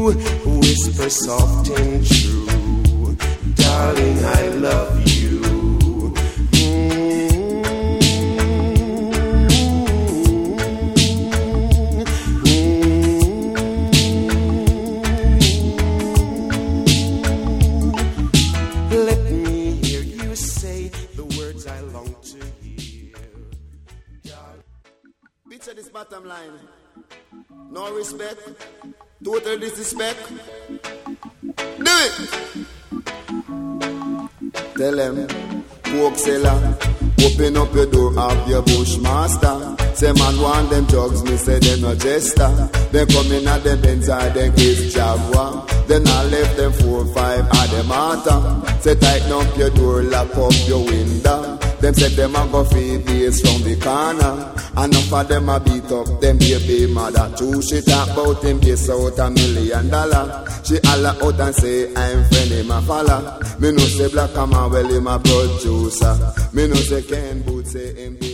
whisper soft and true, darling, I love you. Let me hear you say the words I long to hear. Picture this bottom line. No respect, total disrespect. Do it. Tell them, coke seller, open up your door of your bushmaster. Say man want them drugs, me say them no jester. They come in at them inside them case Jaguar. Then I left them 4 or 5 at them matter. Say tighten up your door, lock up your window. Them say them a go feed days from the corner. Enough of them a beat up them baby mother. True she talk about him kiss out $1 million. She holla out and say I'm friend him a fella. Me no say black come a well him a producer. Me no say Ken Boots say him